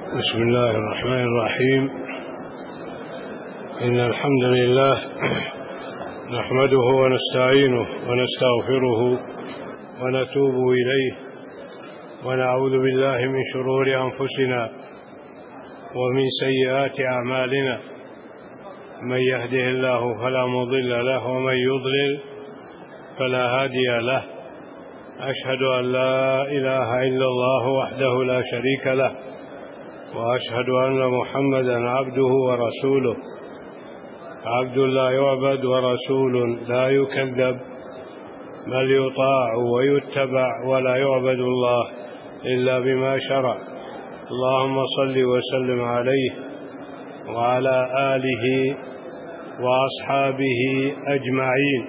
بسم الله الرحمن الرحيم. إن الحمد لله نحمده ونستعينه ونستغفره ونتوب إليه ونعوذ بالله من شرور أنفسنا ومن سيئات أعمالنا، من يهده الله فلا مضل له ومن يضلل فلا هادي له. أشهد أن لا إله إلا الله وحده لا شريك له، وأشهد أن محمدا عبده ورسوله، عبد لا يعبد ورسول لا يكذب، بل يطاع ويتبع ولا يعبد الله إلا بما شرع. اللهم صل وسلم عليه وعلى آله وأصحابه أجمعين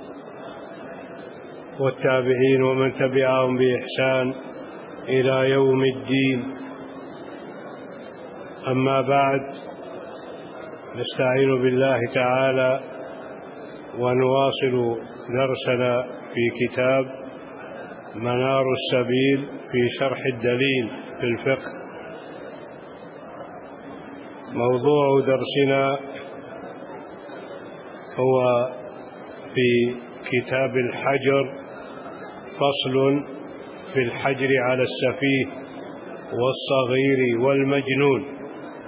والتابعين ومن تبعهم بإحسان إلى يوم الدين. أما بعد، نستعين بالله تعالى ونواصل درسنا في كتاب منار السبيل في شرح الدليل في الفقه. موضوع درسنا هو في كتاب الحجر، فصل في الحجر على السفيه والصغير والمجنون.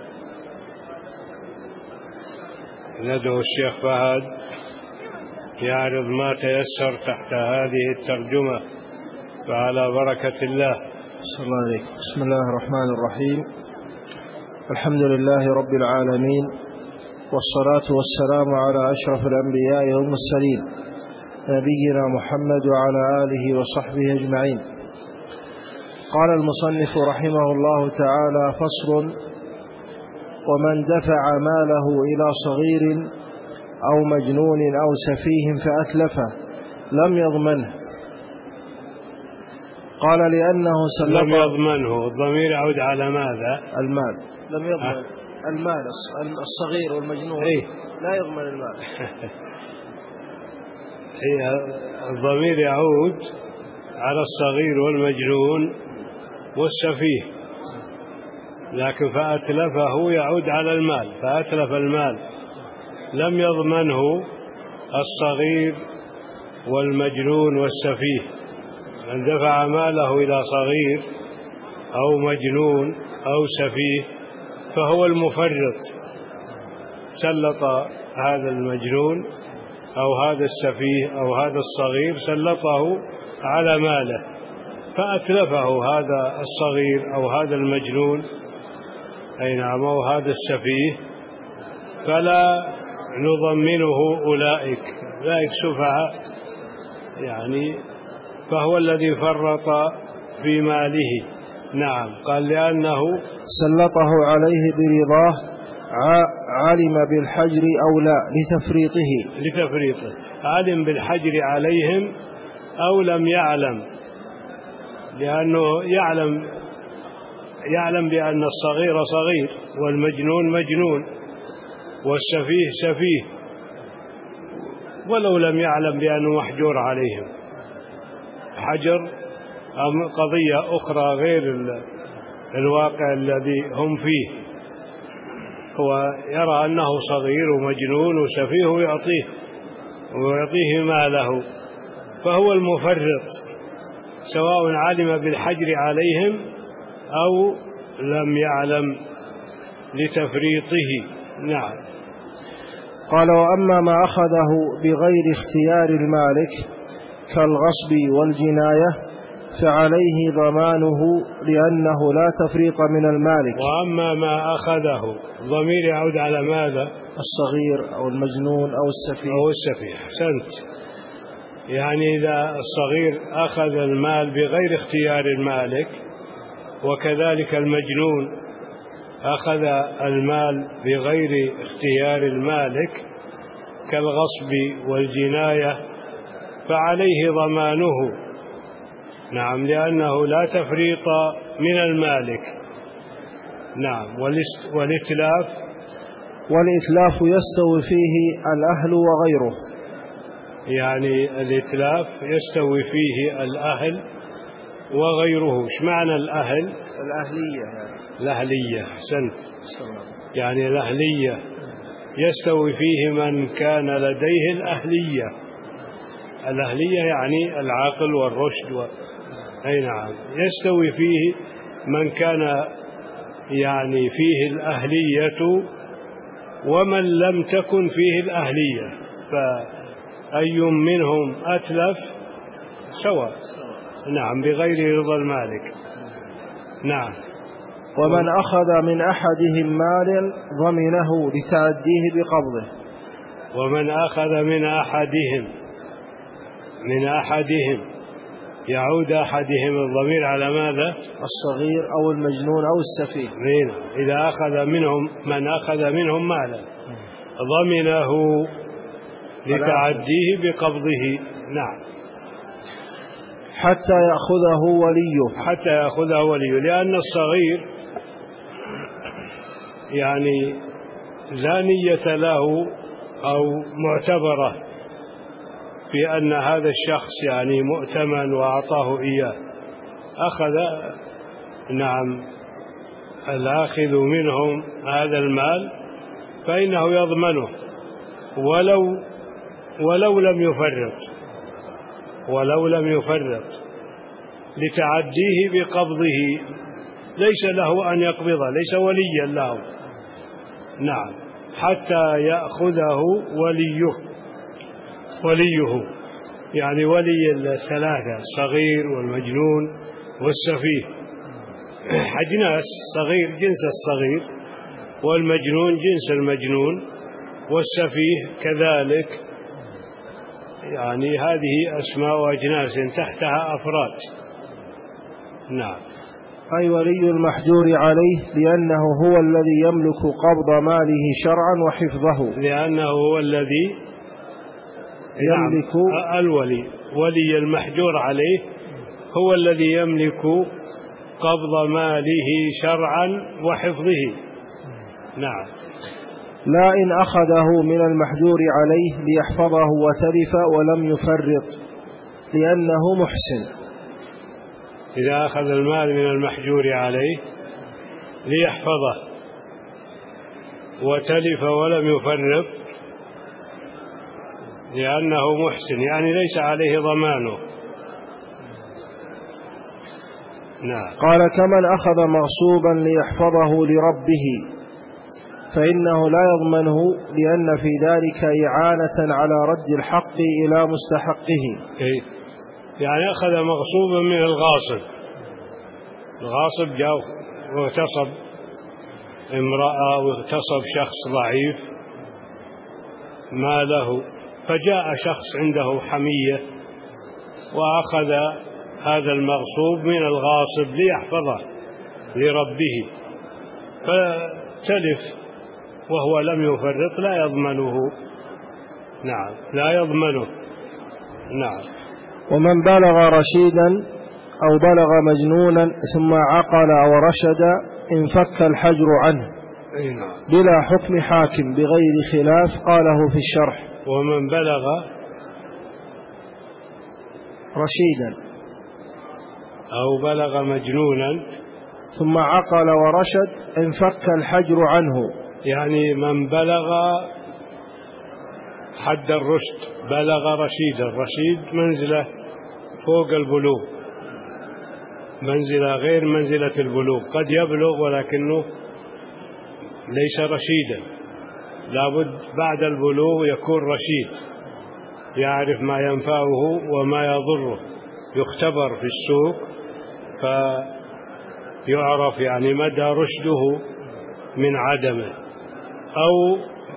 ندعو الشيخ فهد يعرض ما تيسر تحت هذه الترجمة، فعلى بركة الله. صلى الله عليك. بسم الله الرحمن الرحيم. الحمد لله رب العالمين، والصلاة والسلام على أشرف الأنبياء والمرسلين، نبينا محمد وعلى آله وصحبه أجمعين. قال المصنف رحمه الله تعالى: فصل: ومن دفع ماله إلى صغير أو مجنون أو سفيه فأتلفه لم يضمنه. قال: لأنه سلط. لم يضمنه، الضمير يعود على ماذا؟ المال. لم يضمن المال. الصغير والمجنون لا يضمن المال. الضمير يعود على الصغير والمجنون والسفيه، لكن فأتلفه يعود على المال، فأتلف المال. لم يضمنه الصغير والمجنون والسفيه. من دفع ماله إلى صغير أو مجنون أو سفيه فهو المفرط، سلط هذا المجنون أو هذا السفيه أو هذا الصغير، سلطه على ماله فأتلفه هذا الصغير أو هذا المجنون، أي نعم، أو هذا السفيه، فلا نضمنه أولئك سفهاء، يعني فهو الذي فرط في ماله. نعم. قال: لأنه سلطه عليه برضاه، علم بالحجر أو لا لتفريطه. علم بالحجر عليهم أو لم يعلم، لأنه يعلم بأن الصغير صغير والمجنون مجنون والسفيه سفيه، ولو لم يعلم بأنه محجور عليهم. حجر قضية أخرى غير الواقع الذي هم فيه. هو يرى أنه صغير ومجنون وسفيه ويعطيه ماله، فهو المفرط، سواء علم بالحجر عليهم أو لم يعلم لتفريطه. نعم. قال: وأما ما أخذه بغير اختيار المالك كالغصب والجناية فعليه ضمانه، لأنه لا تفريط من المالك. وأما ما أخذه، ضمير يعود على ماذا؟ الصغير أو المجنون أو السفيه. أحسنت. يعني إذا الصغير أخذ المال بغير اختيار المالك، وكذلك المجنون أخذ المال بغير اختيار المالك كالغصب والجناية، فعليه ضمانه. نعم، لأنه لا تفريط من المالك. نعم. والإتلاف يستوي فيه الأهل وغيره. يعني الإتلاف يستوي فيه الأهل وغيره. إيش معنى الأهل؟ الأهلية يعني. الأهلية، أحسنت. يعني الأهلية يستوي فيه من كان لديه الأهلية. الأهلية يعني العقل والرشد أي نعم. يستوي فيه من كان يعني فيه الأهلية ومن لم تكن فيه الأهلية، فأي منهم أتلف سواء. نعم، بغير رضا المالك. نعم. ومن أخذ من أحدهم مالا ضمنه لتعديه بقبضه. ومن أخذ من أحدهم يعود أحدهم الضمير على ماذا؟ الصغير أو المجنون أو السفيه. إذا أخذ منهم من أخذ منهم مالا ضمنه لتعديه بقبضه. نعم. حتى يأخذه وليه. لأن الصغير يعني لا نية له أو معتبرة بأن هذا الشخص يعني مؤتمن وأعطاه إياه. أخذ نعم الآخذ منهم هذا المال فإنه يضمنه ولو لم يفرط لتعديه بقبضه. ليس له أن يقبضه، ليس وليا له. نعم. حتى يأخذه وليه يعني ولي الثلاثة: الصغير والمجنون والسفيه. أجناس: الصغير جنس الصغير، والمجنون جنس المجنون، والسفيه كذلك. يعني هذه أسماء أجناس تحتها أفراد. نعم. أي ولي المحجور عليه، لأنه هو الذي يملك قبض ماله شرعا وحفظه. لأنه هو الذي يملك ولي المحجور عليه هو الذي يملك قبض ماله شرعا وحفظه. نعم. لا إن أخذه من المحجور عليه ليحفظه وتلف ولم يفرط، لأنه محسن. إذا أخذ المال من المحجور عليه ليحفظه وتلف ولم يفرط لأنه محسن، يعني ليس عليه ضمانه. نعم. قال: كمن أخذ مغصوبا ليحفظه لربه فإنه لا يضمنه، لأن في ذلك إعانة على رد الحق إلى مستحقه. يعني أخذ مغصوبا من الغاصب جاء واغتصب امرأة واغتصب شخص ضعيف ماله، فجاء شخص عنده حمية وأخذ هذا المغصوب من الغاصب ليحفظه لربه، فتلف وهو لم يفرط لا يضمنه. نعم، لا يضمنه. نعم. ومن بلغ رشيدا أو بلغ مجنونا ثم عقل ورشد انفك الحجر عنه بلا حكم حاكم بغير خلاف، قاله في الشرح. ومن بلغ رشيدا أو بلغ مجنونا ثم عقل ورشد انفك الحجر عنه، يعني من بلغ حد الرشد، بلغ رشيدا. الرشيد منزلة فوق البلوغ، منزلة غير منزلة البلوغ. قد يبلغ ولكنه ليس رشيدا، لابد بعد البلوغ يكون رشيد، يعرف ما ينفعه وما يضره، يختبر في السوق فيعرف يعني مدى رشده من عدمه. أو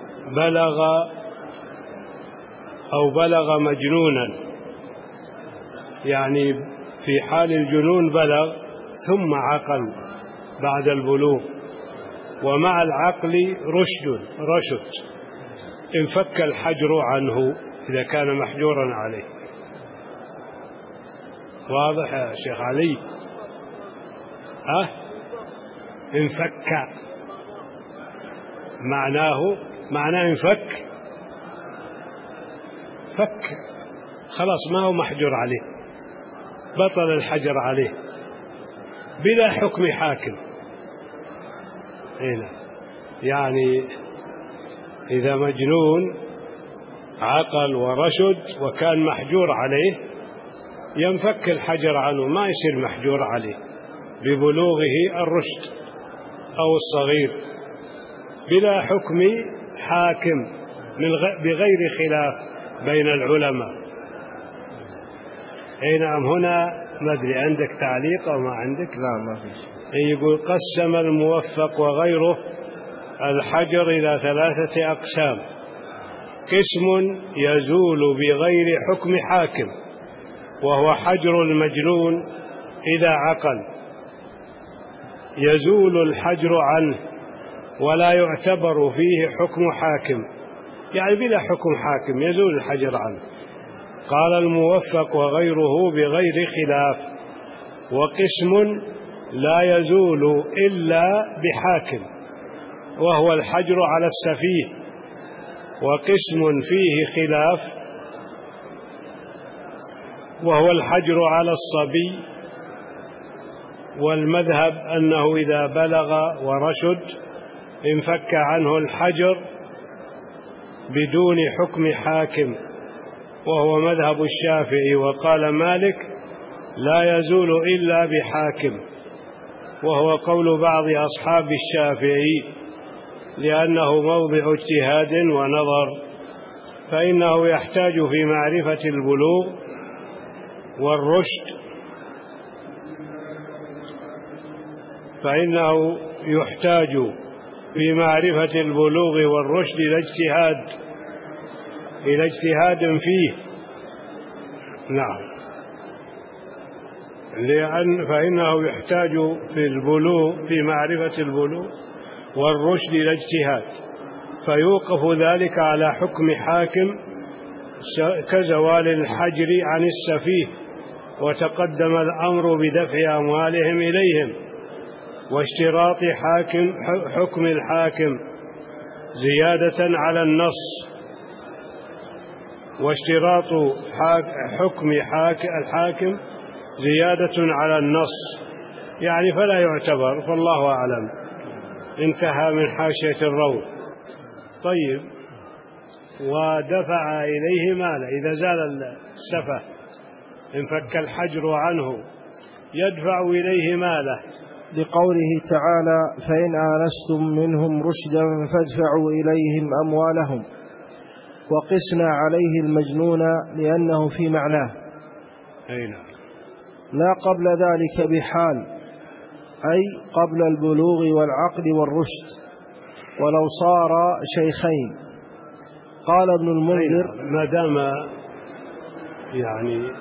بلغ مجنونا، يعني في حال الجنون بلغ ثم عقل بعد البلوغ، ومع العقل رشد انفك الحجر عنه إذا كان محجورا عليه. واضح يا شيخ علي؟ انفك معناه انفك، فك خلاص ما هو محجور عليه، بطل الحجر عليه. بلا حكم حاكم. هنا يعني إذا مجنون عقل ورشد وكان محجور عليه ينفك الحجر عنه، ما يصير محجور عليه ببلوغه الرشد أو الصغير بلا حكم حاكم بغير خلاف بين العلماء. أي نعم. هنا ما أدري عندك تعليق أو ما عندك؟ لا ما فيش. يقول قسم الموفق وغيره الحجر إلى 3 أقسام: قسم يزول بغير حكم حاكم وهو حجر المجنون إذا عقل، يزول الحجر عنه ولا يعتبر فيه حكم حاكم، يعني بلا حكم حاكم يزول الحجر عنه. قال الموفق وغيره بغير خلاف. وقسم لا يزول إلا بحاكم وهو الحجر على السفيه. وقسم فيه خلاف وهو الحجر على الصبي، والمذهب أنه إذا بلغ ورشد انفك عنه الحجر بدون حكم حاكم، وهو مذهب الشافعي. وقال مالك لا يزول إلا بحاكم، وهو قول بعض أصحاب الشافعي لأنه موضع اجتهاد ونظر، فإنه يحتاج في معرفة البلوغ والرشد إلى اجتهاد فيه. نعم. فإنه يحتاج في معرفة البلوغ والرشد إلى اجتهاد، فيوقف ذلك على حكم حاكم كزوال الحجر عن السفيه، وتقدم الأمر بدفع أموالهم إليهم، واشتراط حكم الحاكم زيادة على النص، واشتراط حكم الحاكم زيادة على النص، يعني فلا يعتبر، فالله أعلم. انتهى من حاشية الروض. طيب. ودفع إليه ماله إذا زال السفه انفك الحجر عنه يدفع إليه ماله، لقوله تعالى: فإن آنستم منهم رشدا فادفعوا إليهم أموالهم. وقسنا عليه المجنون لأنه في معناه، لا قبل ذلك بحال، أي قبل البلوغ والعقل والرشد، ولو صار شيخين. قال ابن المنذر: ما دام يعني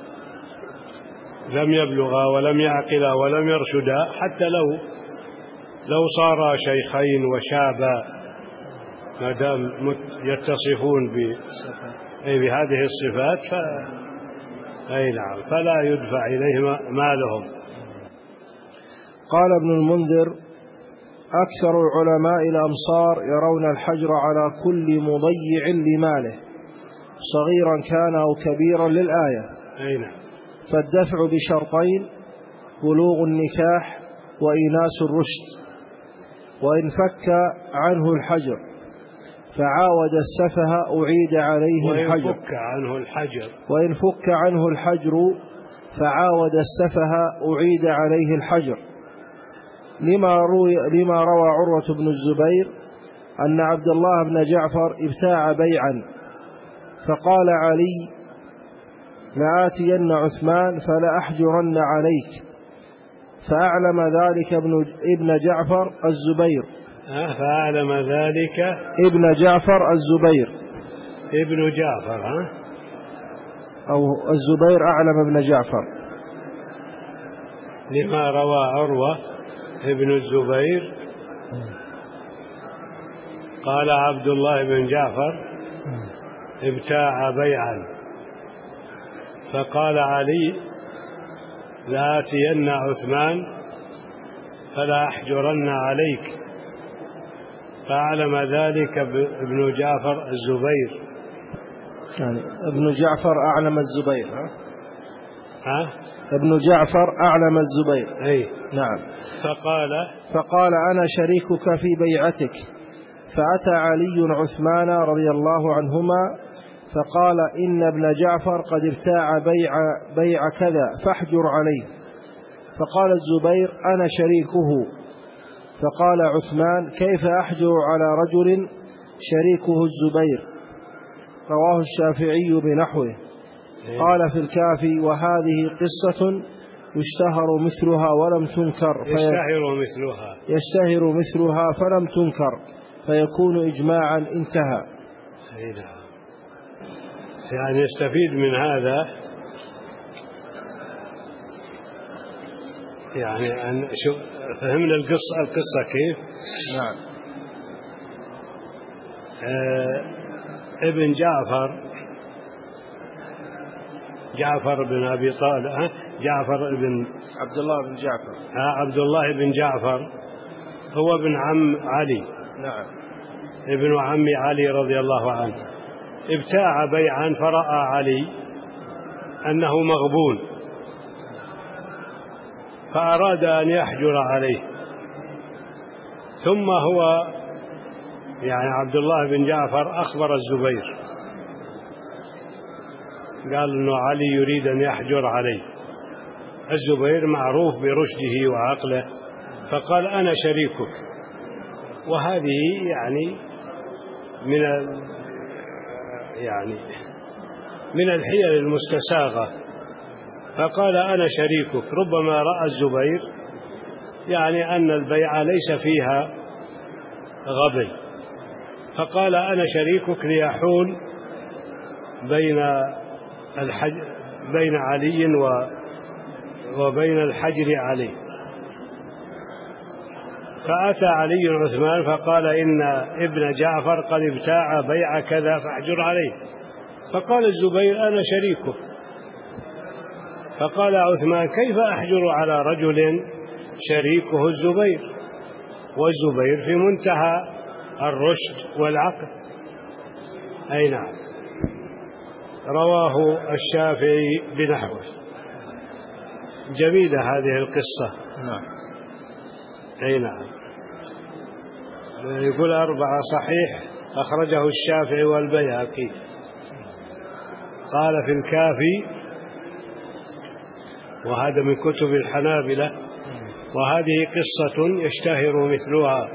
لم يبلغا ولم يعقلا ولم يرشدا، حتى لو صار شيخين وشابا، ما دام يتصفون بهذه الصفات فلا يدفع إليهم مالهم. قال ابن المنذر: أكثر علماء الأمصار يرون الحجر على كل مضيع لماله صغيرا كان أو كبيرا للآية. فالدفع بشرطين: بلوغ النكاح وإيناس الرشد. وإن فك عنه الحجر فعاود السفه أعيد عليه الحجر. وإن فك عنه الحجر فعاود السفه أعيد عليه الحجر، لما روى عروة بن الزبير أن عبد الله بن جعفر ابتاع بيعا، فقال علي: لآتين عثمان فلا أحجرن عليك، فأعلم ذلك ابن جعفر الزبير. فأعلم ذلك ابن جعفر الزبير. ابن جعفر أو الزبير أعلم ابن جعفر، لما روى عروة ابن الزبير قال عبد الله بن جعفر ابتاع بيعا، فقال علي: لآتين عثمان فلا أحجرن عليك، فأعلم ذلك ابن جعفر الزبير. يعني ابن جعفر أعلم الزبير. ابن جعفر أعلم الزبير. أي نعم. فقال أنا شريكك في بيعتك. فأتى علي عثمان رضي الله عنهما فقال إن ابن جعفر قد ابتاع بيع كذا فاحجر عليه. فقال الزبير أنا شريكه. فقال عثمان كيف أحجر على رجل شريكه الزبير؟ رواه الشافعي بنحوه. قال في الكافي وهذه قصة يشتهر مثلها ولم تنكر يشتهر مثلها فلم تنكر فيكون إجماعا انتهى. يعني يستفيد من هذا يعني أن فهمنا القصة كيف. نعم. ابن جعفر بن أبي طالب جعفر بن عبد الله بن جعفر عبد الله بن جعفر هو ابن عم علي. نعم. ابن عم علي رضي الله عنه ابتاع بيعا فرأى علي أنه مغبون فأراد أن يحجر عليه. ثم هو يعني عبد الله بن جعفر أخبر الزبير قال إنه علي يريد أن يحجر عليه. الزبير معروف برشده وعقله فقال أنا شريكك. وهذه يعني من الحيل المستساغة. فقال أنا شريكك. ربما رأى الزبير يعني أن البيع ليس فيها غبن فقال أنا شريكك ليحول بين علي وبين الحجر عليه. فأتى علي عثمان فقال إن ابن جعفر قد ابتاع بيع كذا فاحجر عليه. فقال الزبير أنا شريكه. فقال عثمان كيف أحجر على رجل شريكه الزبير والزبير في منتهى الرشد والعقل. أي نعم. رواه الشافعي بنحوه. جميلة هذه القصة. نعم. أي نعم. يقول 4 صحيح أخرجه الشافعي والبيهقي. قال في الكافي وهذا من كتب الحنابلة وهذه قصة يشتهر مثلها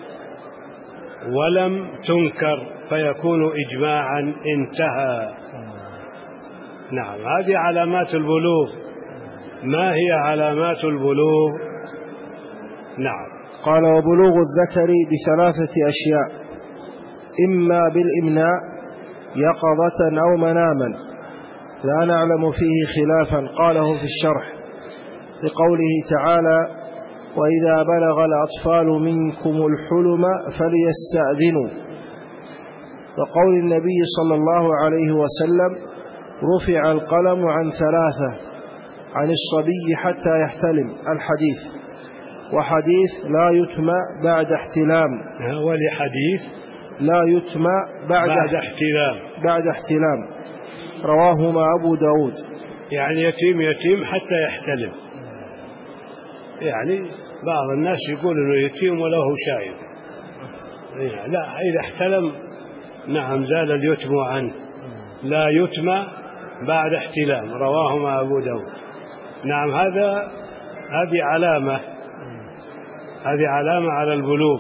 ولم تنكر فيكون إجماعا انتهى. نعم. هذه علامات البلوغ. ما هي علامات البلوغ؟ نعم. قال وبلوغ الذكر ب3 أشياء إما بالإمناء يقظة أو مناما لا نعلم فيه خلافا قاله في الشرح لقوله تعالى وإذا بلغ الأطفال منكم الحلم فليستأذنوا وقول النبي صلى الله عليه وسلم رفع القلم عن 3 عن الصبي حتى يحتلم الحديث وحديث لا يتمى بعد احتلام ولحديث لا يتمى بعد احتلام رواهما أبو داود. يعني يتيم حتى يحتلم. يعني بعض الناس يقول إنه يتيم وله شايب. لا إذا احتلم نعم زال اليتم عنه. لا يتمى بعد احتلام. رواهما أبو داود. نعم. هذه علامة على البلوغ.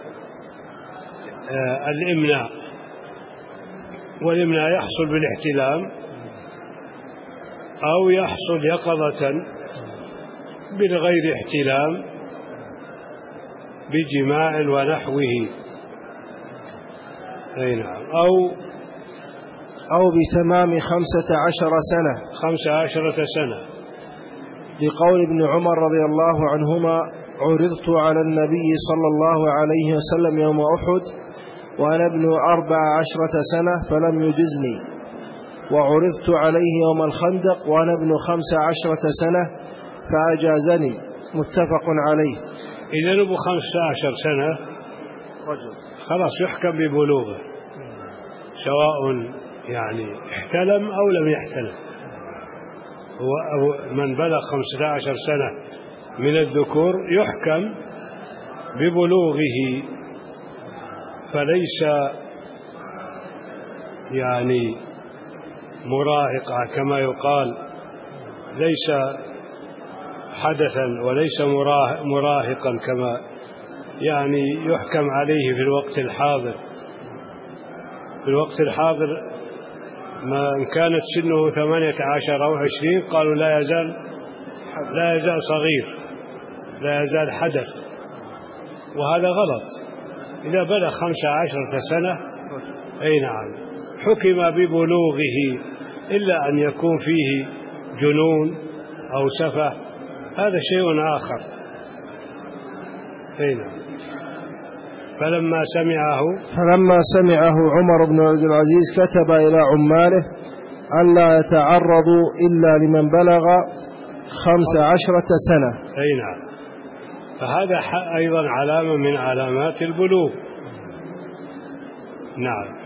الإمناء والإمناء يحصل بالاحتلام أو يحصل يقظة بالغير احتلام بجماع ونحوه. أي نعم. أو بتمام 15 سنة لقول ابن عمر رضي الله عنهما عرضت على النبي صلى الله عليه وسلم يوم أحد وأنا ابن 14 سنة فلم يجزني وعرضت عليه يوم الخندق وأنا ابن 15 سنة فأجازني متفق عليه. إذا أبو 15 سنة رجل خلاص يحكم ببلوغه سواء يعني احتلم أو لم يحتلم. من بلغ 15 سنة من الذكور يحكم ببلوغه، فليس يعني مراهقا كما يقال، ليس حدثا وليس مراهقا كما يعني يحكم عليه في الوقت الحاضر. في الوقت الحاضر إن كانت سنه 18 أو 20 قالوا لا يزال صغير، لا يزال حدث، وهذا غلط. إذا بلغ 15 سنة أي نعم حكم ببلوغه، إلا أن يكون فيه جنون أو سفه، هذا شيء آخر. أي نعم. فلما سمعه عمر بن عبد العزيز كتب إلى عماله ألا يتعرضوا إلا لمن بلغ 15 سنة. أي نعم. فهذا أيضا علامة من علامات البلوغ. نعم.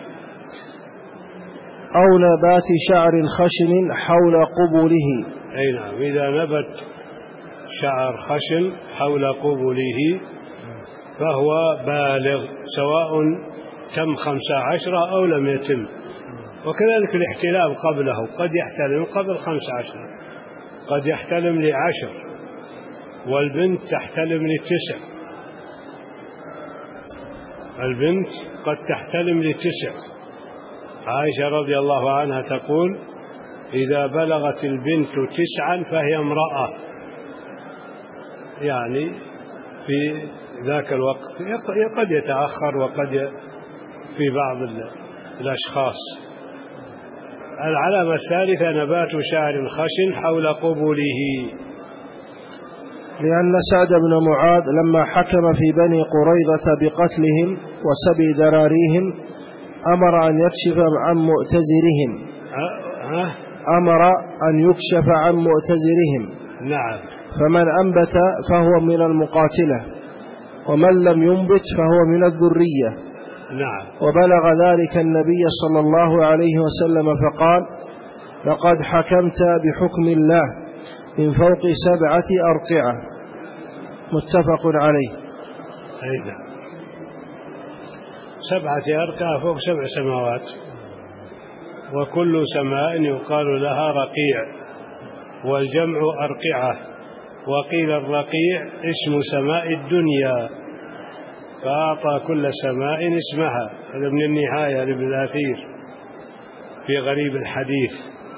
أو نبات شعر خشن حول قبله. أي نعم. إذا نبت شعر خشن حول قبله فهو بالغ، سواء تم 15 أو لم يتم. وكذلك الاحتلام قبله، قد يحتلم قبل 15، قد يحتلم ل10، والبنت تحتلم ل9. البنت قد تحتلم ل9. عائشة رضي الله عنها تقول: إذا بلغت البنت 9 فهي امرأة، يعني في ذاك الوقت. قد يتأخر وقد في بعض الأشخاص. العلامة الثالثة نبات شعر خشن حول قبله، لأن سعد بن معاذ لما حكم في بني قريظة بقتلهم وسبي ذراريهم أمر أن يكشف عن مؤتزرهم. نعم. فمن أنبت فهو من المقاتلة، ومن لم ينبت فهو من الذرية. نعم. وبلغ ذلك النبي صلى الله عليه وسلم فقال: لقد حكمت بحكم الله من فوق 7 أرقعة. متفق عليه. أيضا 7 أرقعة فوق 7 سماوات، وكل سماء يقال لها رقيع، والجمع أرقعة. وقيل الرقيع اسم سماء الدنيا، فأعطى كل سماء اسمها. هذا من النهاية لابن الأثير في غريب الحديث.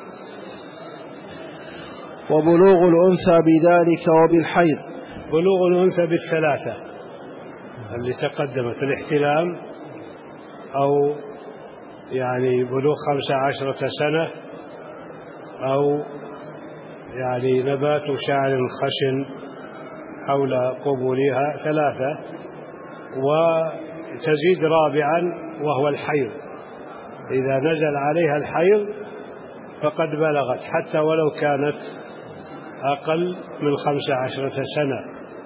وبلوغ الأنثى بذلك وبالحيض. بلوغ الأنثى بالثلاثة اللي تقدمت: الاحتلام، أو يعني بلوغ 15 سنة، أو يعني نبات شعر خشن حول قبولها 3، وتزيد رابعا وهو الحيض. إذا نزل عليها الحيض فقد بلغت، حتى ولو كانت أقل من 15 سنة.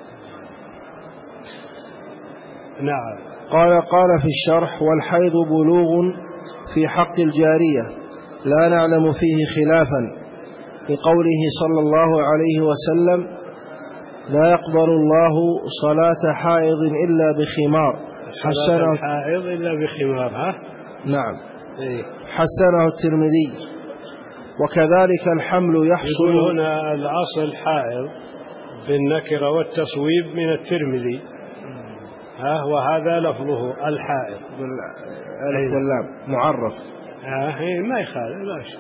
نعم. قال في الشرح: والحيض بلوغ في حق الجارية لا نعلم فيه خلافا، لقوله صلى الله عليه وسلم: لا يقبل الله صلاة حائض إلا بخمار. حسنه حائض إلا بخمار. نعم. حسنه الترمذي. وكذلك الحمل يحصل. يقول هنا الأصل حائض بالنكرة والتصويب من الترمذي، وهذا لفظه الحائض بالألف واللام معرف. ما يخالف، لا شيء.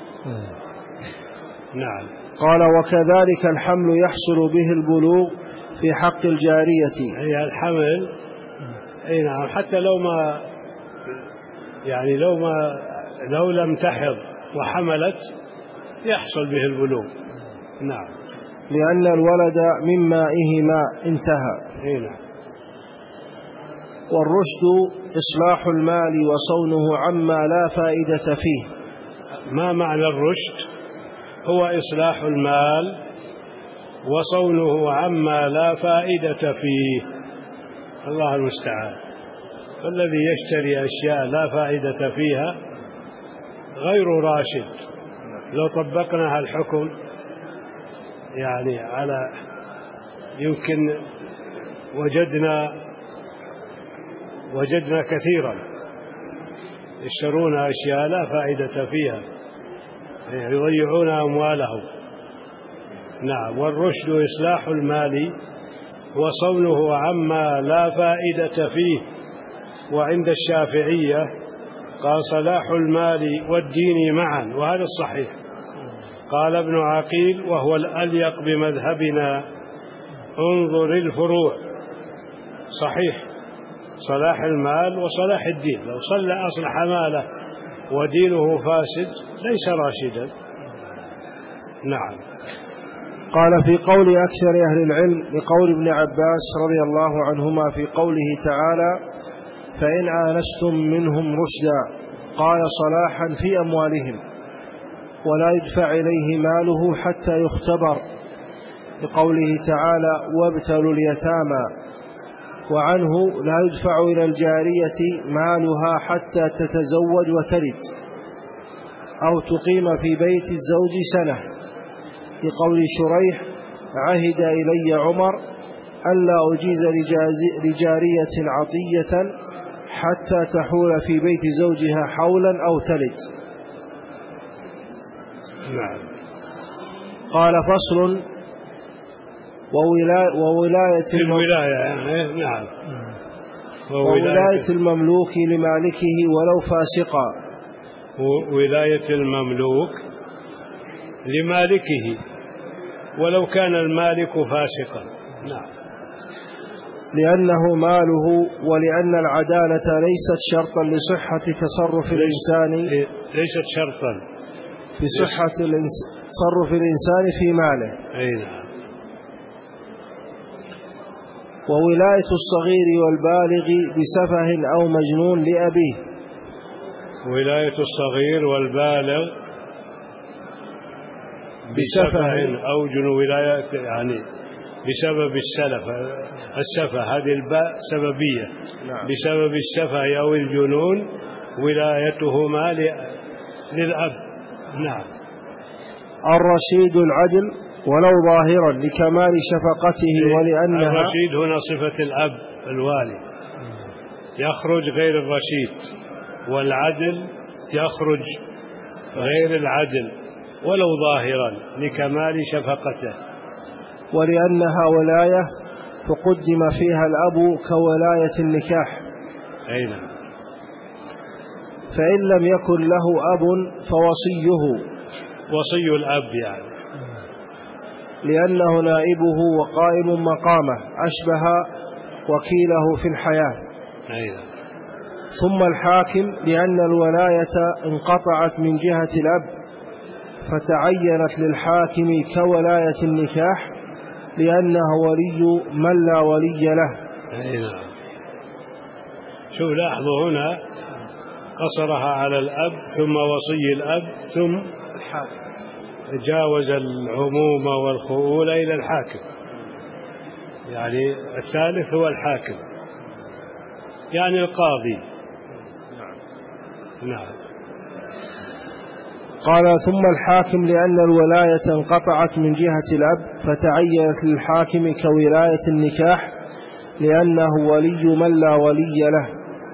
نعم. قال: وكذلك الحمل يحصل به البلوغ في حق الجارية. هي الحمل. نعم. حتى لو لم تحض وحملت يحصل به البلوغ. نعم. لأن الولد من مائهما انتهى. نعم. والرشد إصلاح المال وصونه عما لا فائدة فيه. ما معنى الرشد؟ هو إصلاح المال وصونه عما لا فائدة فيه. الله المستعان. فالذي يشتري أشياء لا فائدة فيها غير راشد. لو طبقنا الحكم يعني على يمكن وجدنا كثيرا يشترون أشياء لا فائدة فيها، يضيعون أموالهم. نعم. والرشد إصلاح المال وصونه عما لا فائدة فيه. وعند الشافعية قال صلاح المال والدين معا، وهذا الصحيح. قال ابن عقيل وهو الأليق بمذهبنا انظر الفروع. صحيح، صلاح المال وصلاح الدين. لو أصلح ماله ودينه فاسد ليس راشدا. نعم. قال في قول أكثر أهل العلم لقول ابن عباس رضي الله عنهما في قوله تعالى فإن آنستم منهم رشدا، قال صلاحا في أموالهم ولا يدفع إليه ماله حتى يختبر، لقوله تعالى وابتلوا اليتامى. وعنه لا يدفع إلى الجارية مالها حتى تتزوج وتلد أو تقيم في بيت الزوج سنة، لقول شريح عهد إلي عمر ألا أجيز لجارية عطية حتى تحول في بيت زوجها حولا أو تلد. نعم. قال فصل وولاية المملوك لمالكه ولو فاسقا. ولاية المملوك لمالكه ولو كان المالك فاسقا. نعم. لأنه ماله، ولأن العدالة ليست شرطا لصحة تصرف الإنسان، ليست شرطا في صحة تصرف الإنسان في ماله. أي نعم. وولاية الصغير والبالغ بسفه أو مجنون لأبيه. ولاية الصغير والبالغ بسفه أو جنون، ولاية يعني بسبب السفه، هذه الباء سببية. نعم. بسبب السفه أو الجنون ولايتهما للأب. نعم. الرشيد العدل ولو ظاهرا لكمال شفقته، ولأنها الرشيد هنا صفة الأب الوالي، يخرج غير الرشيد، والعدل يخرج غير العدل ولو ظاهرا لكمال شفقته. ولأنها ولاية فقدم فيها الأب كولاية النكاح. أين؟ فإن لم يكن له أب فوصيه، وصي الأب يعني، لأنه نائبه وقائم مقامه، أشبه وكيله في الحياة. أين؟ ثم الحاكم، لأن الولاية انقطعت من جهة الأب فتعينت للحاكم كولاية النكاح، لأنه ولي من لا ولي له. نعم. شوف لاحظوا هنا قصرها على الأب ثم وصي الأب ثم الحاكم، جاوز العموم والخؤول إلى الحاكم، يعني الثالث هو الحاكم يعني القاضي. نعم. قال ثم الحاكم، لأن الولاية انقطعت من جهة الأب فتعينت للحاكم كولاية النكاح، لأنه ولي من لا ولي له.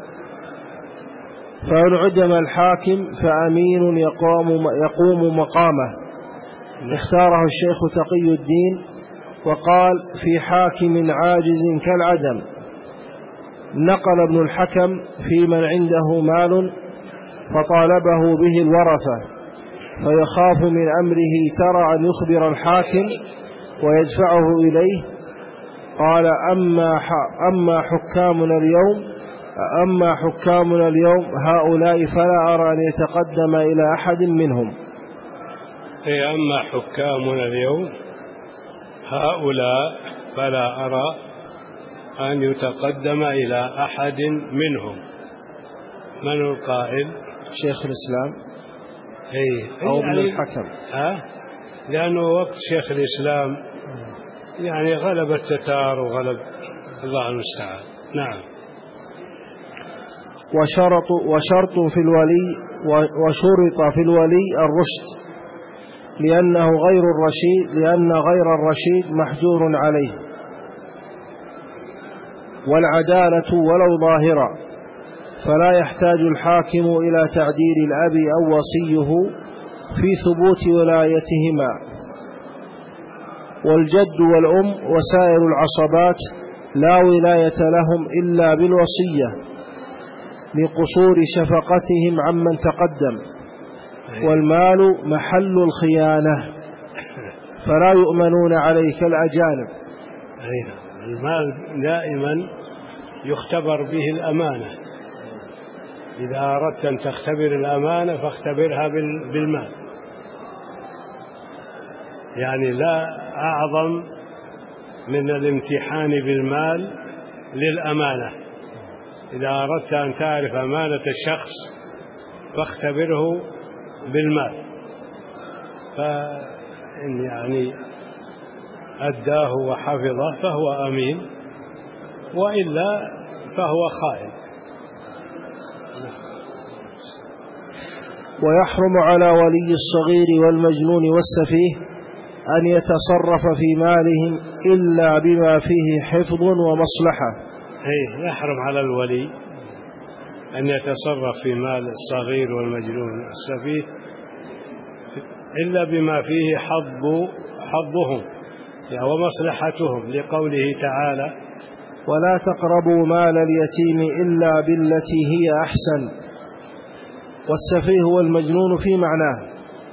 فإن عدم الحاكم فأمين يقوم مقامه. اختاره الشيخ تقي الدين وقال في حاكم عاجز كالعدم. نقل ابن الحكم في من عنده مال فطالبه به الورثة فيخاف من أمره ترى أن يخبر الحاكم ويدفعه إليه. قال أما حكامنا اليوم هؤلاء فلا أرى أن يتقدم إلى أحد منهم. أما حكامنا اليوم هؤلاء فلا أرى أن يتقدم إلى أحد منهم. من القائل؟ شيخ الإسلام أو ابن الحكم. لأنه وقت شيخ الإسلام يعني غلب التتار وغلب الله المستعان. نعم. وشرط في الولي الرشد، لأن غير الرشيد محجور عليه، والعدالة ولو ظاهرة، فلا يحتاج الحاكم إلى تعديل الأب أو وصيه في ثبوت ولايتهما. والجد والأم وسائر العصبات لا ولاية لهم إلا بالوصية لقصور شفقتهم عمن تقدم، والمال محل الخيانة فلا يؤمنون عليه كالأجانب. المال دائما يختبر به الأمانة، إذا أردت أن تختبر الأمانة فاختبرها بالمال، يعني لا أعظم من الامتحان بالمال للأمانة. إذا أردت أن تعرف أمانة الشخص فاختبره بالمال، فإن يعني أداه وحفظه فهو أمين، وإلا فهو خائن. ويحرم على ولي الصغير والمجنون والسفيه أن يتصرف في مالهم إلا بما فيه حفظ ومصلحة. يحرم على الولي أن يتصرف في مال الصغير والمجنون والسفيه إلا بما فيه حظهم ومصلحتهم، لقوله تعالى: ولا تقربوا مال اليتيم إلا بالتي هي أحسن. والسفيه والمجنون في معناه.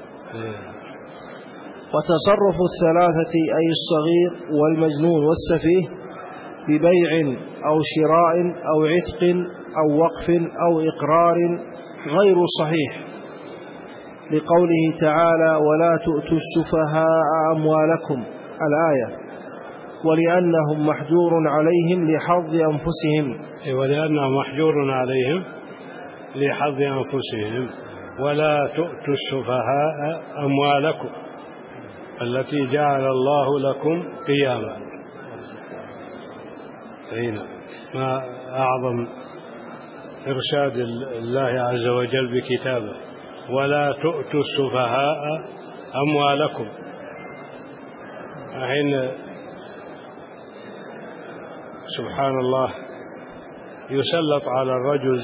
وتصرف الثلاثة أي الصغير والمجنون والسفيه ببيع أو شراء أو عتق أو وقف أو إقرار غير صحيح، لقوله تعالى: ولا تؤتوا السفهاء أموالكم الآية، ولأنهم محجور عليهم لحظ أنفسهم. ولأنهم محجور عليهم لحظ أنفسهم. ولا تؤتوا السفهاء أموالكم التي جعل الله لكم قياما. ما أعظم إرشاد الله عز وجل بكتابه: ولا تؤتوا السفهاء أموالكم. حين سبحان الله يسلط على الرجل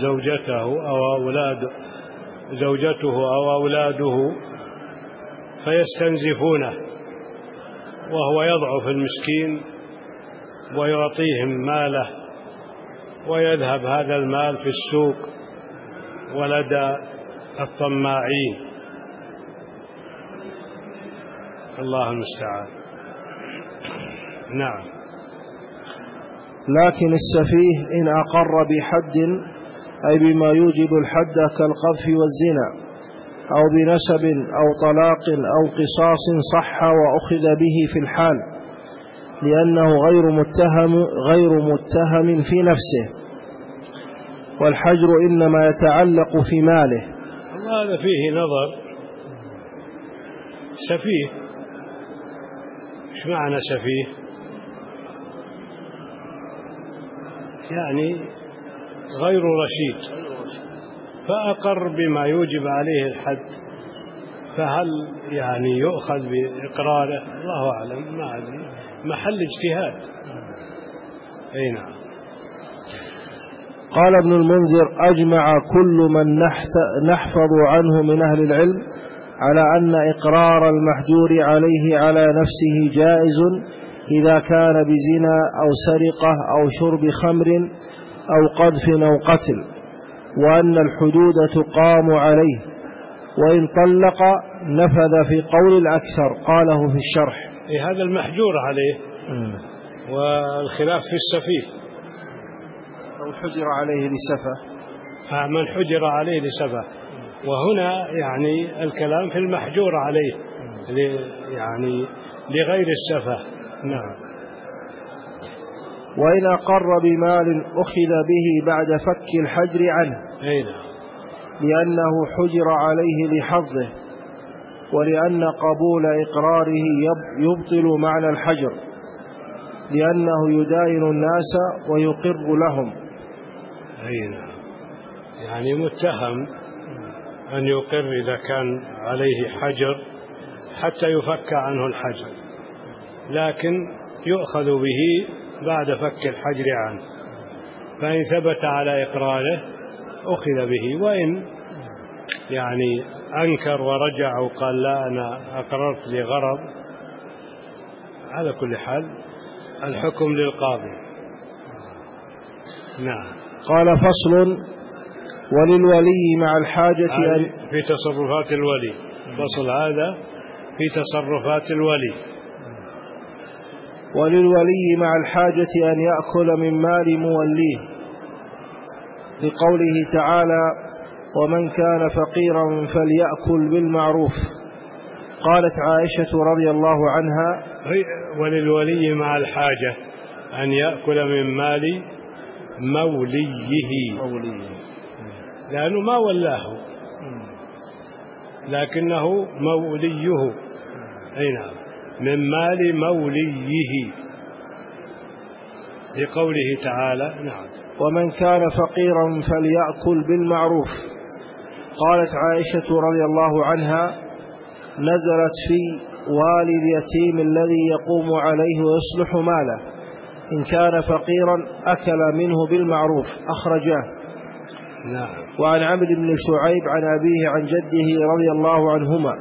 زوجته أو أولاده فيستنزفونه، وهو يضعف المسكين ويعطيهم ماله، ويذهب هذا المال في السوق ولدى الطماعين. الله المستعان. نعم. لكن السفيه إن أقر بحد أي بما يوجب الحد كالقذف والزنا أو بنسب أو طلاق أو قصاص صح وأخذ به في الحال، لأنه غير متهم في نفسه، والحجر إنما يتعلق في ماله. هذا فيه نظر. سفيه ايش معنى سفيه؟ يعني غير رشيد، فأقر بما يوجب عليه الحد، فهل يعني يؤخذ بإقراره؟ الله أعلم، ما أدري، محل اجتهاد. نعم. قال ابن المنذر: أجمع كل من نحفظ عنه من أهل العلم على أن إقرار المحجور عليه على نفسه جائز إذا كان بزنا أو سرقة أو شرب خمر أو قذف أو قتل، وأن الحدود تقام عليه، وإن طلق نفذ في قول الأكثر. قاله في الشرح. هذا المحجور عليه، والخلاف في السفيه. أو حجر عليه لسفه. من حجر عليه لسفه، وهنا يعني الكلام في المحجور عليه يعني لغير السفه. نعم. وإن أقر بمال أخذ به بعد فك الحجر عنه، لأنه حجر عليه لحظه، ولأن قبول إقراره يبطل معنى الحجر، لأنه يداين الناس ويقر لهم. يعني متهم أن يقر إذا كان عليه حجر حتى يفك عنه الحجر، لكن يؤخذ به بعد فك الحجر عنه، فإن ثبت على إقراره أخذ به، وإن يعني أنكر ورجع وقال لا أنا أقررت لغرض، على كل حال الحكم للقاضي. نعم. قال فصل: وللولي مع الحاجة في تصرفات الولي. فصل هذا في تصرفات الولي. وللولي مع الحاجة أن يأكل من مال موليه، لقوله تعالى: ومن كان فقيرا فليأكل بالمعروف. قالت عائشة رضي الله عنها: وللولي مع الحاجة أن يأكل من مال موليه، لأنه ما ولاه لكنه موليه. أي نعم، من مال موليه، لقوله تعالى. نعم. ومن كان فقيرا فليأكل بالمعروف. قالت عائشة رضي الله عنها: نزلت في والي اليتيم الذي يقوم عليه ويصلح ماله، إن كان فقيرا أكل منه بالمعروف. أخرجاه. نعم. وعن عمرو بن شعيب عن أبيه عن جده رضي الله عنهما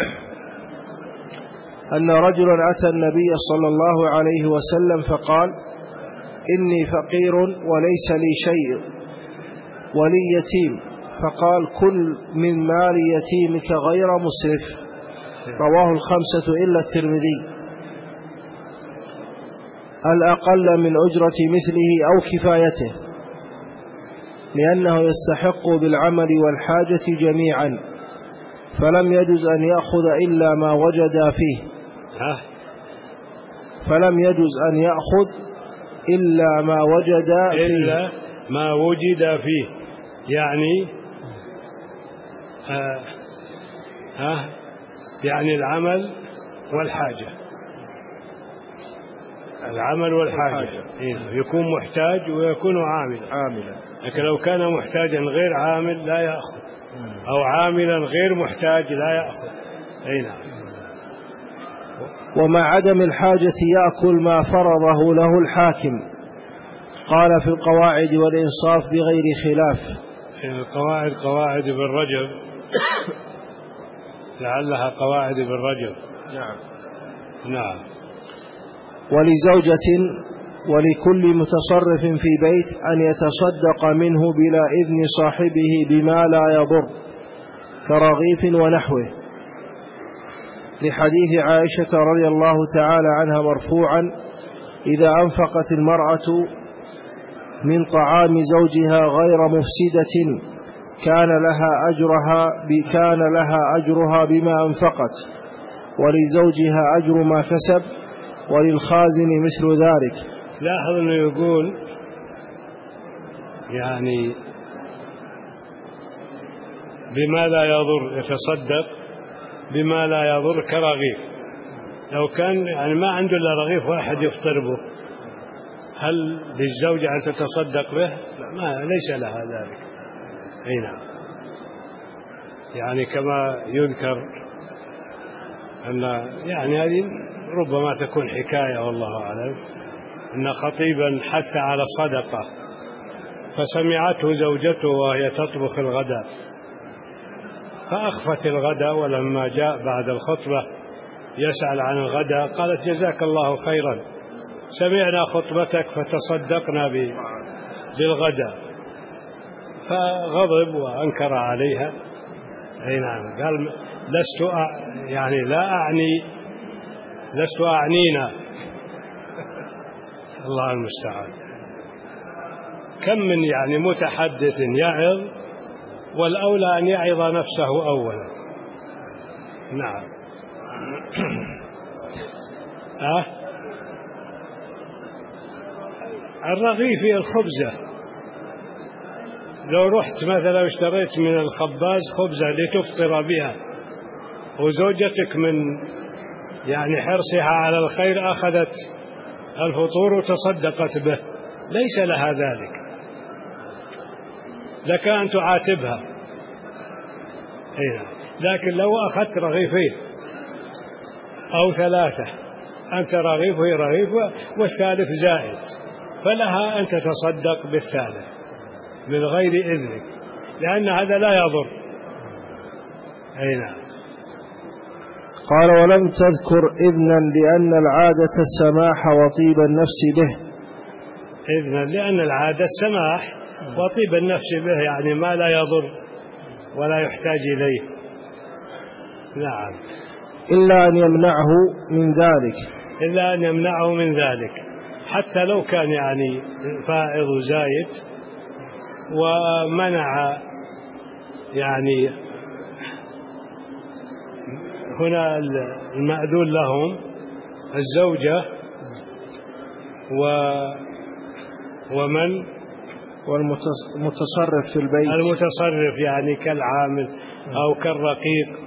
أن رجلا أتى النبي صلى الله عليه وسلم فقال: إني فقير وليس لي شيء ولي يتيم، فقال: كل من مال يتيمك غير مسرف. رواه الخمسة إلا الترمذي. الأقل من أجرة مثله أو كفايته، لأنه يستحق بالعمل والحاجة جميعا، فلم يجوز أن يأخذ إلا ما وجد فيه. فلم يجوز أن يأخذ إلا ما وجد فيه. إلا ما وجد فيه، يعني يعني العمل والحاجة. العمل والحاجة يكون محتاج ويكون عاملا. لكن لو كان محتاجا غير عامل لا يأخذ، أو عاملا غير محتاج لا يأخذ. أي نعم. ومع عدم الحاجة يأكل ما فرضه له الحاكم. قال في القواعد والإنصاف بغير خلاف. القواعد قواعد ابن رجب، لعلها قواعد ابن رجب. نعم. نعم. ولزوجة ولكل متصرف في بيت أن يتصدق منه بلا إذن صاحبه بما لا يضر، كرغيف ونحوه، لحديث عائشة رضي الله تعالى عنها مرفوعا: إذا أنفقت المرأة من طعام زوجها غير مفسدة كان لها أجرها بما أنفقت، ولزوجها أجر ما كسب، وللخازن مثل ذلك. لاحظ أنه يقول يعني بما لا يضر، يتصدق بما لا يضر كرغيف. لو كان يعني ما عنده إلا رغيف واحد يفطر به، هل للزوجة أن تتصدق به؟ لا، ليس لها ذلك. أي نعم. يعني كما يذكر أن يعني هذه ربما تكون حكاية والله أعلم، أن خطيبا حث على الصدقة فسمعته زوجته وهي تطبخ الغداء فأخفت الغداء، ولما جاء بعد الخطبة يسأل عن الغداء قالت: جزاك الله خيرا، سمعنا خطبتك فتصدقنا بالغداء. فغضب وأنكر عليها. أي نعم. قال: لست أعنينا. الله المستعان. كم من يعني متحدث يعظ، والأولى أن يعظ نفسه أولا. نعم. الرغيف الخبزة، لو رحت مثلا اشتريت من الخباز خبزة لتفطر بها، وزوجتك من يعني حرصها على الخير أخذت الفطور وتصدقت به، ليس لها ذلك، لك أن تعاتبها. لكن لو أخذت رغيفين أو ثلاثة، أنت رغيف وهي رغيف والثالث زائد، فلها أن تتصدق بالثالث من غير إذنك، لأن هذا لا يضر. أي نعم. قال: ولم تذكر إذنا لأن العادة السماح وطيب النفس به. إذنا لأن العادة السماح وطيب النفس به، يعني ما لا يضر ولا يحتاج إليه. نعم. إلا أن يمنعه من ذلك، إلا أن يمنعه من ذلك، حتى لو كان يعني فائض زايد ومنع، يعني هنا المأذون لهم الزوجة ومن والمتصرف في البيت، المتصرف يعني كالعامل أو كالرقيق.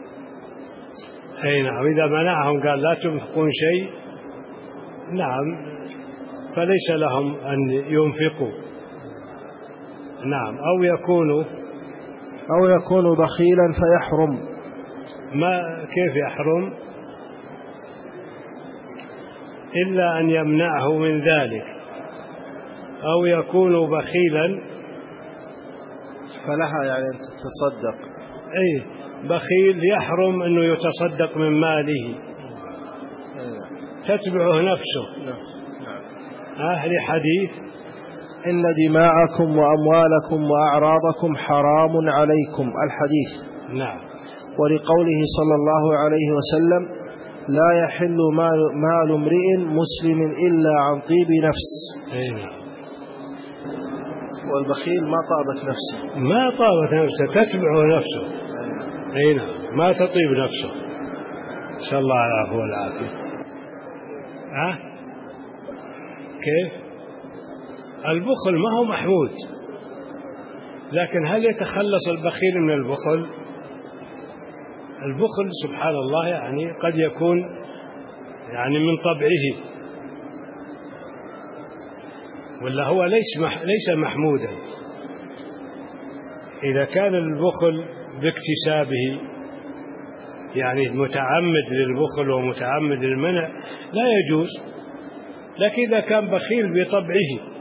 أي نعم. إذا منعهم قال لا تنفقون شيء، نعم، فليس لهم أن ينفقوا. نعم. أو يكون بخيلا فيحرم. ما كيف يحرم؟ إلا أن يمنعه من ذلك، أو يكون بخيلا فلها يعني أن تتصدق. أي بخيل يحرم أنه يتصدق من ماله، تتبعه نفسه. أهل حديث: إن دماءكم وأموالكم وأعراضكم حرام عليكم، الحديث. نعم. ولقوله صلى الله عليه وسلم: لا يحل مال امرئ مسلم إلا عن طيب نفس. أي نعم. والبخيل ما طابت نفسه، ما طابت نفسه، تتبعه نفسه. أي نعم. ما تطيب نفسه. إن شاء الله العفو والعافية. كيف؟ البخل ما هو محمود، لكن هل يتخلص البخيل من البخل؟ البخل سبحان الله يعني قد يكون يعني من طبعه، ولا هو ليس محمودا. إذا كان البخل باكتسابه، يعني متعمد للبخل ومتعمد للمنع، لا يجوز. لكن إذا كان بخيل بطبعه،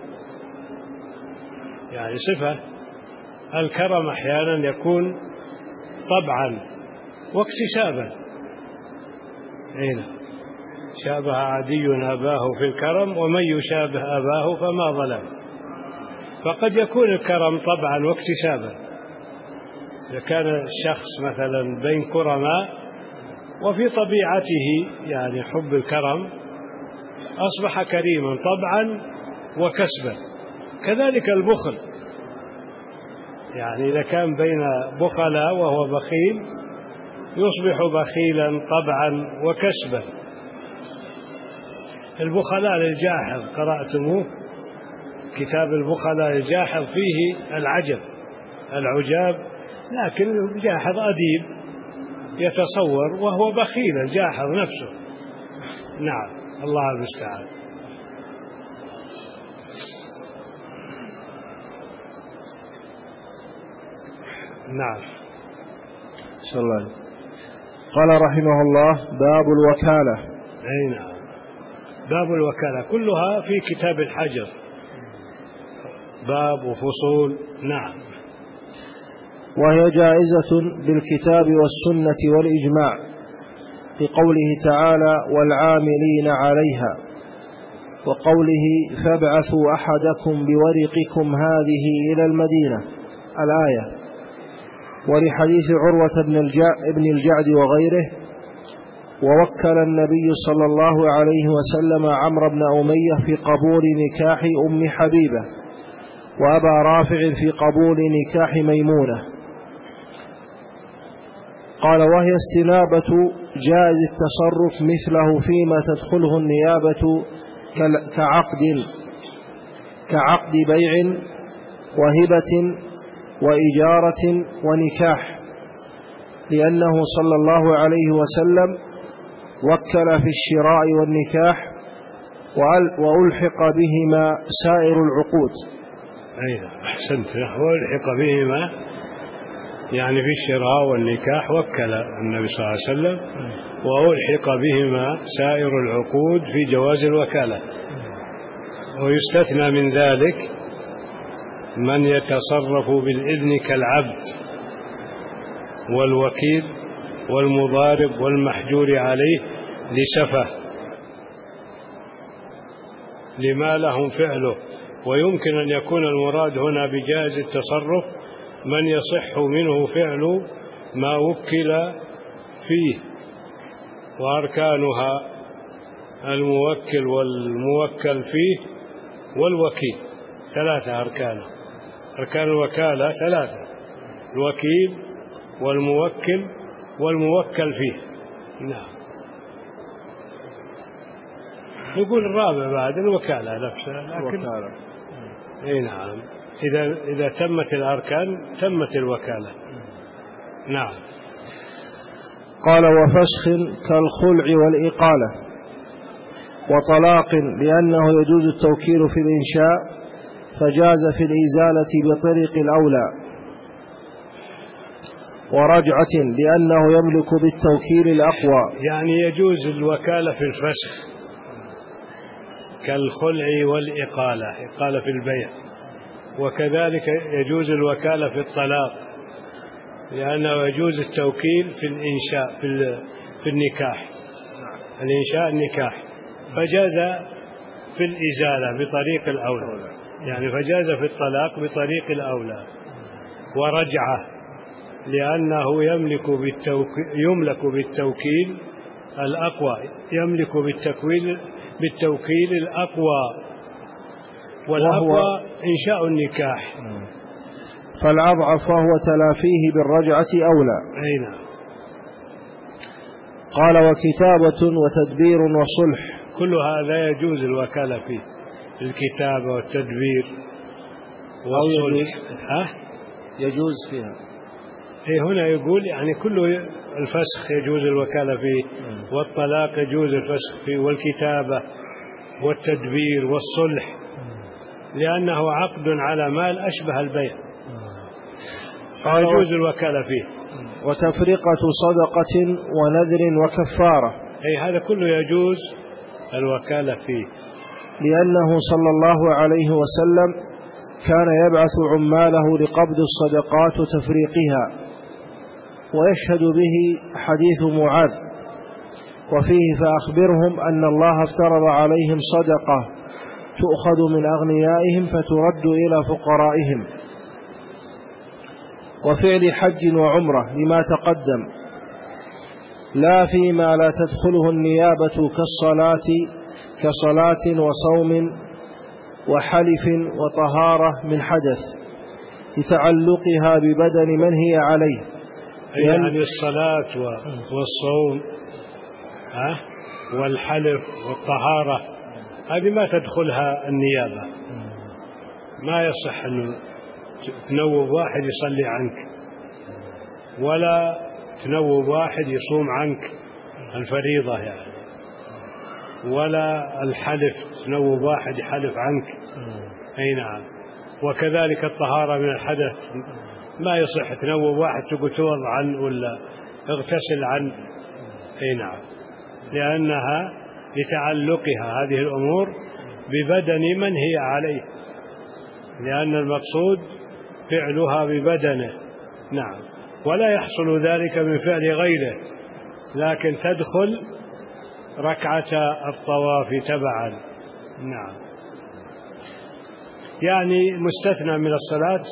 يعني صفة الكرم أحيانا يكون طبعا واكتسابا. هنا شابه عدي أباه في الكرم ومن يشابه أباه فما ظلم. فقد يكون الكرم طبعا واكتسابا. إذا كان الشخص مثلا بين كرماء وفي طبيعته يعني حب الكرم، أصبح كريما طبعا وكسبا. كذلك البخل، يعني إذا كان بين بخلاء وهو بخيل يصبح بخيلا طبعا وكسبا. البخلاء للجاحظ قرأتموه؟ كتاب البخلاء للجاحظ فيه العجاب، لكن الجاحظ أديب يتصور وهو بخيل الجاحظ نفسه. نعم. الله المستعان. نعم. صلى الله عليه وسلم. قال رحمه الله: باب الوكالة. أي نعم. باب الوكالة كلها في كتاب الحجر، باب وفصول. نعم. وهي جائزة بالكتاب والسنة والإجماع، لقوله تعالى: والعاملين عليها، وقوله: فابعثوا أحدكم بورقكم هذه إلى المدينة، الآية. ولحديث عروة بن الجعد وغيره: ووكل النبي صلى الله عليه وسلم عمرو بن أمية في قبول نكاح أم حبيبة، وأبا رافع في قبول نكاح ميمونة. قال: وهي استنابة جائز التصرف مثله فيما تدخله النيابة كعقد بيع وهبة وإجارة ونكاح، لأنه صلى الله عليه وسلم وكل في الشراء والنكاح وألحق بهما سائر العقود. أيوة أحسنت. وألحق بهما يعني في الشراء والنكاح، وكل النبي صلى الله عليه وسلم وألحق بهما سائر العقود في جواز الوكالة. ويستثنى من ذلك من يتصرف بالإذن كالعبد والوكيل والمضارب والمحجور عليه لسفه لما لهم فعله. ويمكن أن يكون المراد هنا بجائز التصرف من يصح منه فعل ما وكل فيه، وأركانها الموكل والموكل فيه والوكيل. 3 أركان الوكالة 3: الوكيل والموكل والموكل فيه. نعم. نقول الرابع بعد الوكالة نفسها، لكن اي نعم، إذا تمت الأركان تمت الوكالة. نعم. قال: وفسخ كالخلع والإقالة، وطلاق لأنه يجوز التوكيل في الإنشاء فجاز في الإزالة بطريق الأولى، ورجعة لأنه يملك بالتوكيل الأقوى. يعني يجوز الوكالة في الفسخ كالخلع والإقالة، إقالة في البيع. وكذلك يجوز الوكالة في الطلاق لأنه يجوز التوكيل في الإنشاء في النكاح، الإنشاء النكاح، فجاز في الإزالة بطريق الأولى، يعني فجاز في الطلاق بطريق الأولى. ورجعة لأنه يملك بالتوكيل الأقوى، يملك بالتوكيل الأقوى، والأقوى إنشاء النكاح، فالأضعف فهو تلافيه بالرجعة أولى. أي نعم. قال: وكتابة وتدبير وصلح، كل هذا يجوز الوكالة فيه، الكتابة والتدبير والصلح. يجوز فيها. هنا يقول يعني كل الفسخ يجوز الوكالة فيه، والطلاق يجوز الفسخ فيه، والكتابة والتدبير والصلح، لأنه عقد على مال أشبه البيع، فيجوز الوكالة فيه. وتفرقة صدقة ونذر وكفارة، أي هذا كله يجوز الوكالة فيه، لأنه صلى الله عليه وسلم كان يبعث عماله لقبض الصدقات وتفريقها، ويشهد به حديث معاذ: وفيه فأخبرهم أن الله افترض عليهم صدقة تؤخذ من أغنيائهم فترد إلى فقرائهم، وفعل حج وعمرة لما تقدم، لا فيما لا تدخله النيابة كصلاة وصوم وحلف وطهارة من حدث، لتعلقها ببدن من هي عليه. يعني الصلاة والصوم والحلف والطهارة هذه ما تدخلها النيابة، ما يصح أن تنوب واحد يصلي عنك، ولا تنوب واحد يصوم عنك الفريضة يعني، ولا الحلف تنوب واحد يحلف عنك. أي نعم. وكذلك الطهارة من الحدث ما يصح تنوب واحد تقول توضأ عنه ولا اغتسل عنه. أي نعم، لأنها لتعلقها هذه الأمور ببدن من هي عليه، لأن المقصود فعلها ببدنه. نعم. ولا يحصل ذلك من فعل غيره، لكن تدخل ركعة الطواف تبعا. نعم. يعني مستثنى من الصلاة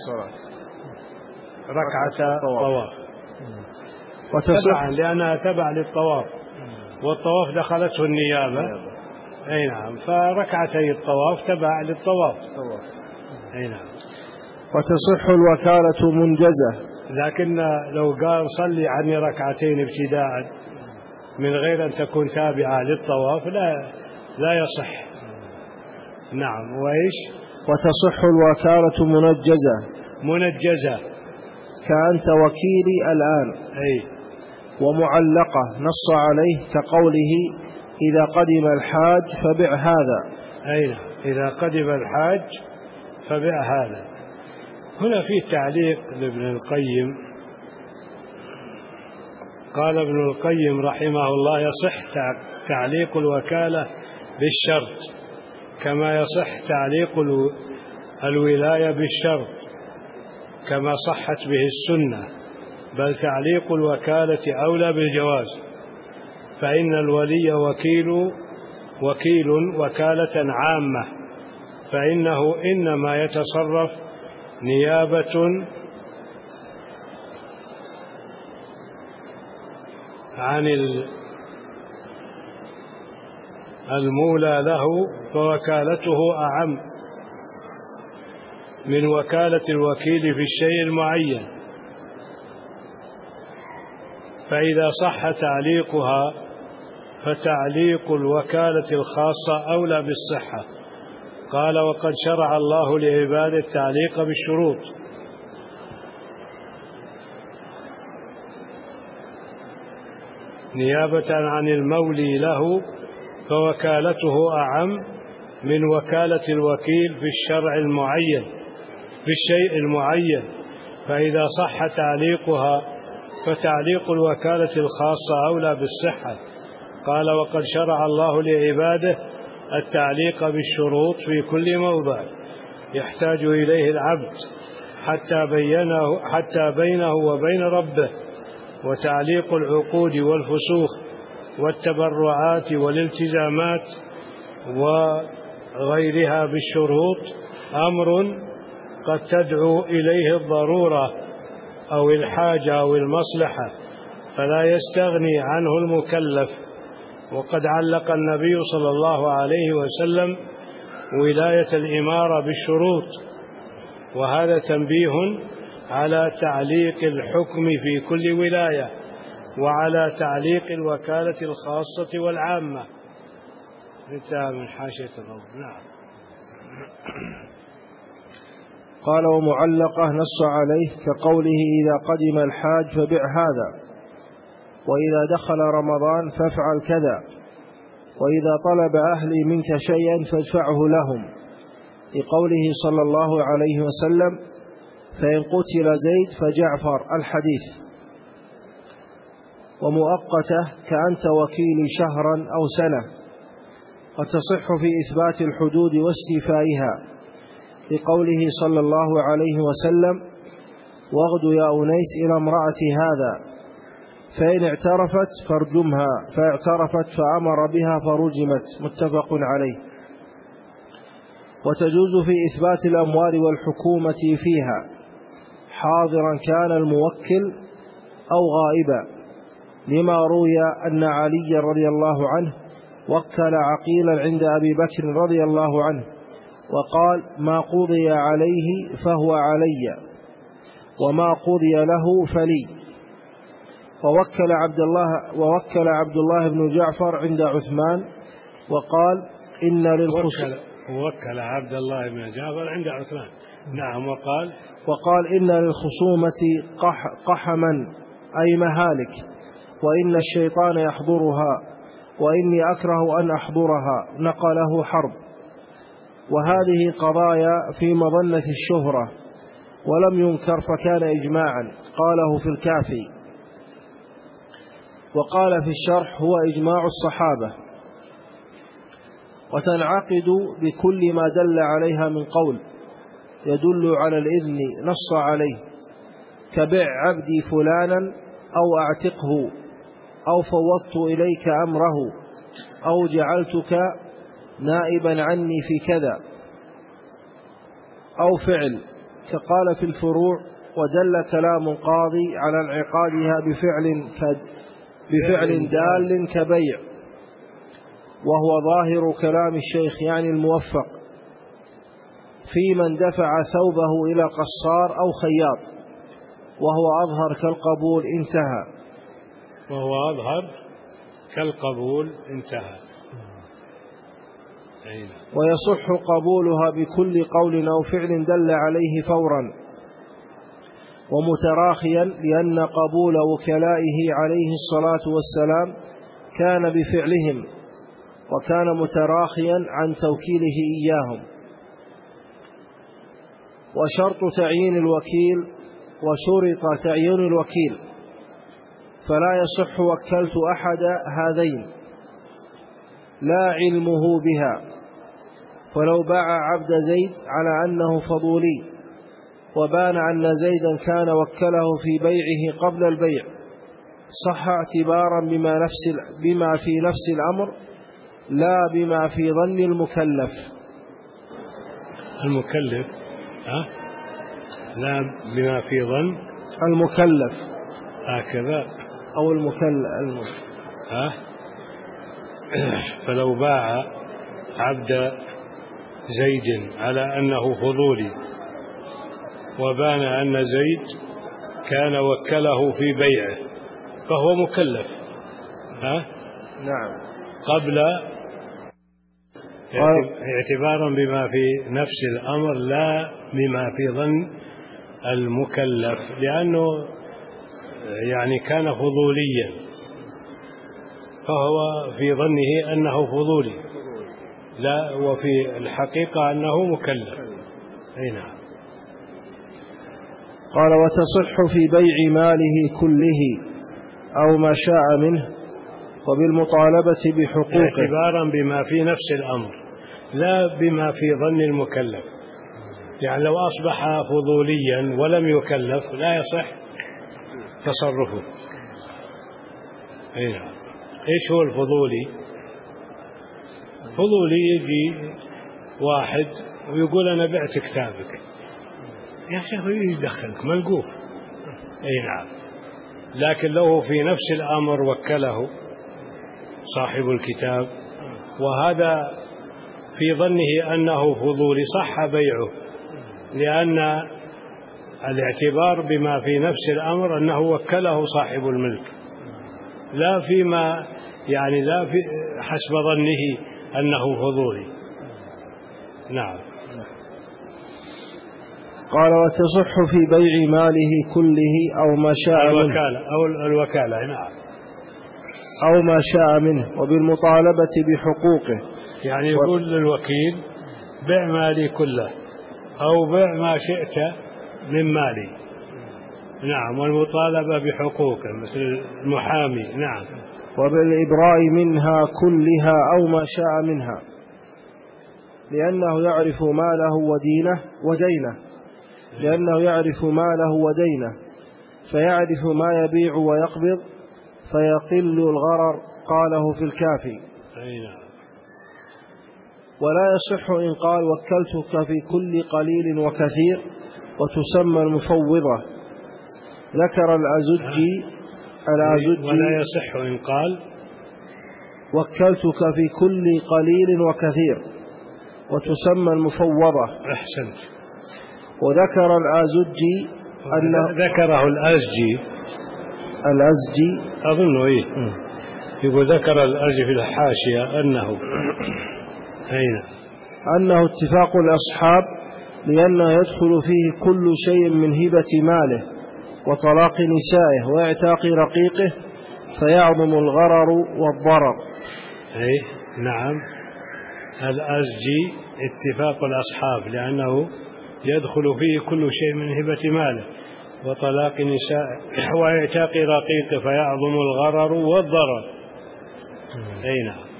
ركعة الطواف تبعا، لأنها تبع للطواف، والطواف دخلته النيابة. أي نعم. فركعتي الطواف تبع للطواف. أي نعم. وتصح الوكالة منجزة، لكن لو قال صلي عني ركعتين ابتداء من غير أن تكون تابعة للطواف لا يصح. نعم. وإيش؟ وتصح الوكالة منجزة كأنت وكيلي الآن. أي. ومعلقة نص عليه كقوله: إذا قدم الحاج فبع هذا. أي إذا قدم الحاج فبع هذا. هنا في تعليق لابن القيم قال ابن القيم رحمه الله: يصح تعليق الوكالة بالشرط كما يصح تعليق الولاية بالشرط كما صحت به السنة، بل تعليق الوكالة أولى بالجواز، فإن الولي وكيل وكالة عامة، فإنه إنما يتصرف نيابة عن المولى له، فوكالته أعم من وكالة الوكيل في الشيء المعين، فإذا صح تعليقها فتعليق الوكالة الخاصة أولى بالصحة. قال: وقد شرع الله لعباده التعليق بالشروط، نيابة عن المولي له، فوكالته أعم من وكالة الوكيل في الشرع المعين في الشيء المعين، فإذا صح تعليقها فتعليق الوكالة الخاصة أولى بالصحة. قال: وقد شرع الله لعباده التعليق بالشروط في كل موضع يحتاج إليه العبد حتى بينه وبين ربه، وتعليق العقود والفسوخ والتبرعات والالتزامات وغيرها بالشروط أمر قد تدعو إليه الضرورة أو الحاجة أو المصلحة، فلا يستغني عنه المكلف. وقد علق النبي صلى الله عليه وسلم ولاية الإمارة بالشروط، وهذا تنبيه على تعليق الحكم في كل ولاية، وعلى تعليق الوكالة الخاصة والعامة. انتهى من حاشية الروض. نعم. قال: ومعلقة نص عليه كقوله: إذا قدم الحاج فبع هذا، وإذا دخل رمضان فافعل كذا، وإذا طلب أهلي منك شيئا فادفعه لهم، لقوله صلى الله عليه وسلم: فإن قتل زيد فجعفر، الحديث. ومؤقته كأنت وكيلي شهرا أو سنة، وتصح في إثبات الحدود واستيفائها، لقوله صلى الله عليه وسلم: واغد يا أنيس إلى امرأة هذا، فإن اعترفت فارجمها، فاعترفت فأمر بها فرجمت، متفق عليه. وتجوز في إثبات الأموال والحكومة فيها، حاضرا كان الموكل أو غائبا، لما روي أن علي رضي الله عنه وكل عقيلا عند أبي بكر رضي الله عنه، وقال: ما قضي عليه فهو علي، وما قضي له فلي. ووكل عبد الله بن جعفر عند عثمان، وقال: وكل عبد الله بن جعفر عند عثمان. نعم. وقال: إن للخصومة قحما، أي مهالك، وإن الشيطان يحضرها، وإني أكره أن أحضرها، نقله حرب. وهذه قضايا في مظنة الشهرة، ولم ينكر فكان إجماعا، قاله في الكافي. وقال في الشرح: هو إجماع الصحابة. وتنعقد بكل ما دل عليها من قول يدل على الإذن نص عليه، كبع عبدي فلانا، أو أعتقه، أو فوضت إليك أمره، أو جعلتك نائبا عني في كذا، أو فعل، كقال في الفروع: ودل كلام قاضي على انعقادها بفعل دال كبيع، وهو ظاهر كلام الشيخ يعني الموفق، في من دفع ثوبه إلى قصار أو خياط، وهو أظهر كالقبول، انتهى. ويصح قبولها بكل قول أو فعل دل عليه فورا ومتراخيا، لأن قبول وكلائه عليه الصلاة والسلام كان بفعلهم، وكان متراخيا عن توكيله إياهم. وشرط تعيين الوكيل، وشرط تعيين الوكيل فلا يصح وكلت أحد هذين لا علمه بها. ولو باع عبد زيد على أنه فضولي وبان أن زيدا كان وكله في بيعه قبل البيع صح اعتبارا بما في نفس الأمر لا بما في ظن المكلف. المكلف لا بما في ظن المكلف هكذا أو المكلف فلو باع عبد زيد على أنه فضولي وبان أن زيد كان وكله في بيعه فهو مكلف نعم قبل اعتبارا بما في نفس الأمر لا بما في ظن المكلف، لأنه يعني كان فضوليا فهو في ظنه أنه فضولي لا وفي الحقيقة أنه مكلف. نعم. قال وتصح في بيع ماله كله أو ما شاء منه وبالمطالبة بحقوقه اعتبارا بما في نفس الأمر لا بما في ظن المكلف. يعني لو أصبح فضوليا ولم يكلف لا يصح تصرفه. نعم. إيش هو الفضولي؟ فضولي يجي واحد ويقول أنا بعت كتابك، يا شيخ يدخلك منقوف. نعم. لكن لو في نفس الأمر وكله صاحب الكتاب وهذا في ظنه أنه فضولي صح بيعه، لأن الاعتبار بما في نفس الأمر أنه وكله صاحب الملك لا فيما يعني لا في حسب ظنه أنه فضولي. نعم. قال وتصح في بيع ماله كله أو ما شاء الوكالة منه أو الوكالة. نعم. أو ما شاء منه وبالمطالبة بحقوقه، يعني يقول للوكيل بيع مالي كله أو بيع ما شئت من مالي. نعم. والمطالبة بحقوقه مثل المحامي. نعم. وبالإبراء منها كلها أو ما شاء منها لأنه يعرف ماله ودينه فيعرف ما يبيع ويقبض فيقل الغرر قاله في الكافي. ولا يصح إن قال وكلتك في كل قليل وكثير وتسمى المفوضة. ذكر الأزجي ولا يصح إن قال وكلتك في كل قليل وكثير وتسمى المفوضة. أحسنت. وذكر الأزجي ذكره الأزجي أظنه يقول ذكر الأزجي في الحاشية أنه اتفاق الأصحاب لأنه يدخل فيه كل شيء من هبة ماله وطلاق نسائه واعتاق رقيقه فيعظم الغرر والضرر. نعم. الأزجي اتفاق الأصحاب لأنه يدخل فيه كل شيء من هبة ماله وطلاق نسائه واعتاق رقيقه فيعظم الغرر والضرر. نعم.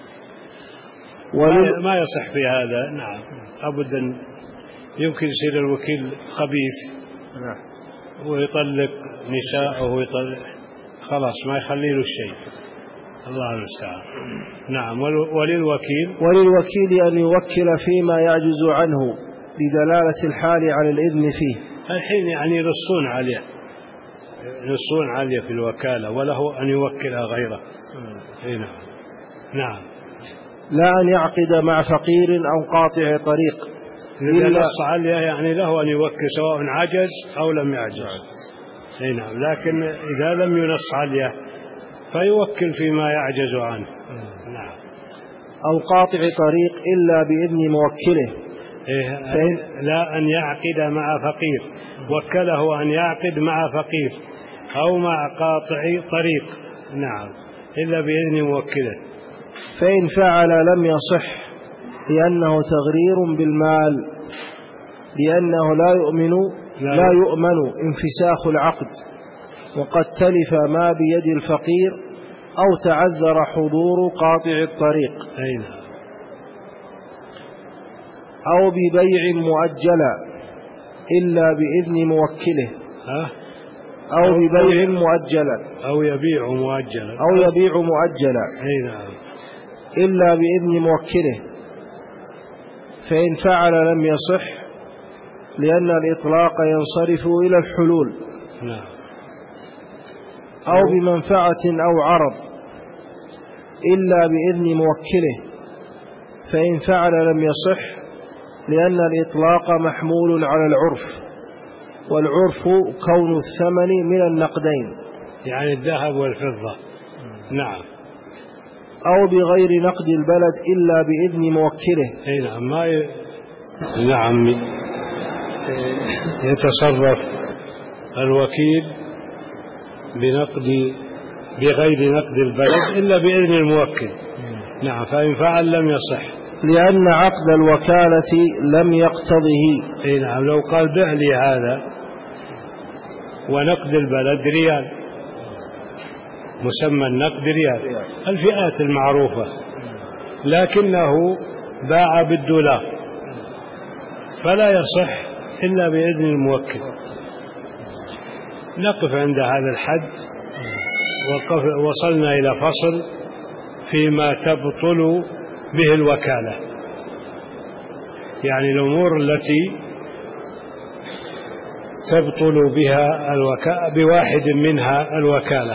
ما يصح في هذا. نعم. أبدا يمكن يصير الوكيل خبيث ويطلق نساءه ويطلق خلاص ما يخلي له شيء. الله المستعان. نعم. وللوكيل أن يوكل فيما يعجز عنه بدلالة الحال على الإذن فيه. الحين يعني يرصون عليه في الوكالة وله أن يوكل غيره. نعم. لا أن يعقد مع فقير أو قاطع طريق. إذا نص عليه يعني له أن يوكل سواء عجز أو لم يعجز. نعم. لكن إذا لم ينص عليه فيوكل فيما يعجز عنه. نعم. أو قاطع طريق إلا بإذن موكله. لا أن يعقد مع فقير، وكله أن يعقد مع فقير أو مع قاطع طريق. نعم. إلا بإذن موكله. فإن فعل لم يصح لأنه تغرير بالمال لأنه لا يؤمن انفساخ العقد وقد تلف ما بيد الفقير أو تعذر حضور قاطع الطريق أو ببيع مؤجلا إلا بإذن موكله أو ببيع مؤجلا أو يبيع مؤجلا إلا بإذن موكله، فإن فعل لم يصح، لأن الإطلاق ينصرف إلى الحلول. أو بمنفعة أو عرض إلا بإذن موكله، فإن فعل لم يصح، لأن الإطلاق محمول على العرف، والعرف كون الثمن من النقدين، يعني الذهب والفضة. نعم. أو بغير نقد البلد إلا بإذن موكله. نعم يتصرف الوكيل بغير نقد البلد إلا بإذن الموكل. نعم. فإن فعل لم يصح، لأن عقد الوكالة لم يقتضه. نعم. لو قال بع لي هذا ونقد البلد ريال، مسمى النقد ريال، الفئات المعروفة، لكنه باع بالدولار، فلا يصح إلا بإذن الموكل. نقف عند هذا الحد، وصلنا إلى فصل فيما تبطل به الوكالة، يعني الأمور التي تبطل بها بواحد منها الوكالة.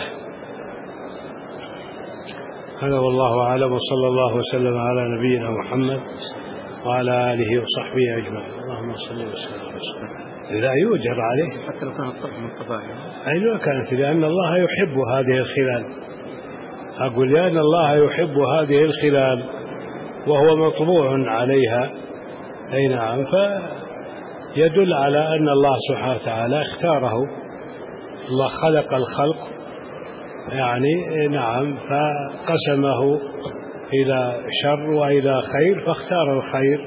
هذا والله أعلم، وصلى الله وسلم على نبينا محمد وعلى آله وصحبه أجمعين. اللهم صل وسلم. لا يؤجر عليه حتى لو كان الطبع من الطبائع. أي لو كانت، لأن الله يحب هذه الخلال. أقول لأن الله يحب هذه الخلال وهو مطبوع عليها. أي نعم. فيدل على أن الله سبحانه وتعالى اختاره. الله خلق الخلق، يعني نعم، فقسمه إلى شر وإلى خير، فاختار الخير،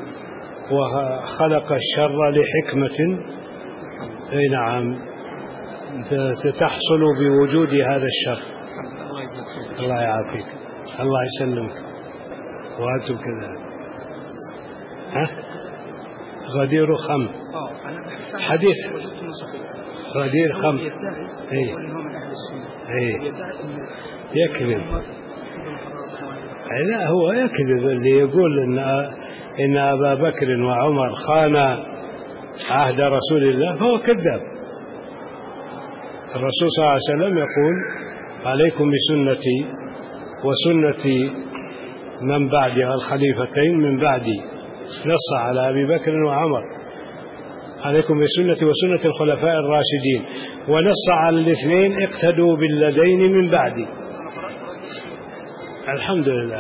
وخلق الشر لحكمة أي نعم تحصل بوجود هذا الشر. الله يعافيك، الله يسلمك، وأنتم كذلك. غدير خم، حديث غدير خم. يكذب. لا، هو يكذب اللي يقول إن أبا بكر وعمر خانا عهد رسول الله، فهو كذاب. الرسول صلى الله عليه وسلم يقول: عليكم بسنتي وسنة من بعدي الخليفتين من بعدي. نص على أبي بكر وعمر: عليكم بسنتي وسنة الخلفاء الراشدين، ونص على الاثنين: اقتدوا بالذين من بعدي. الحمد لله.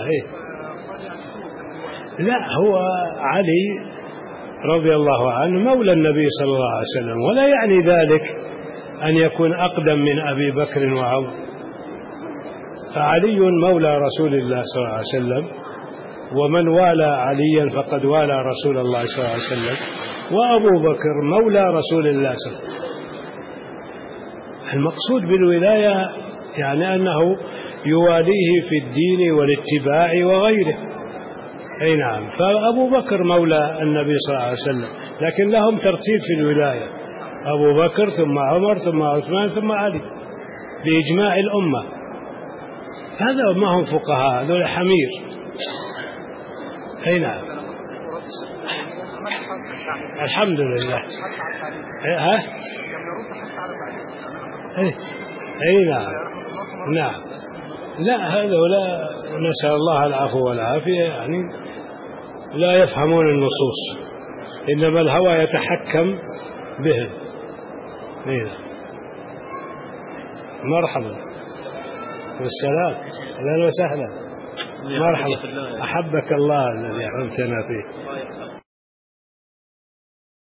لا، هو علي رضي الله عنه مولى النبي صلى الله عليه وسلم، ولا يعني ذلك أن يكون أقدم من أبي بكر وعمر. فعلي مولى رسول الله صلى الله عليه وسلم، ومن والى عليا فقد والى رسول الله صلى الله عليه وسلم، وأبو بكر مولى رسول الله صلى الله عليه وسلم. المقصود بالولاية يعني أنه يواليه في الدين والاتباع وغيره. أي نعم. فأبو بكر مولى النبي صلى الله عليه وسلم، لكن لهم ترتيب في الولاية: أبو بكر ثم عمر ثم عثمان ثم علي، بإجماع الأمة. هذا ما هم فقهاء، هذول حمير. أي نعم. الحمد لله. أي نعم. نعم. لا، هذا نسأل الله العفو والعافية، يعني لا يفهمون النصوص، إنما الهوى يتحكم بهم. مرحبا والسلام، أهلا وسهلا، مرحبا، أحبك الله الذي أحببتنا فيه.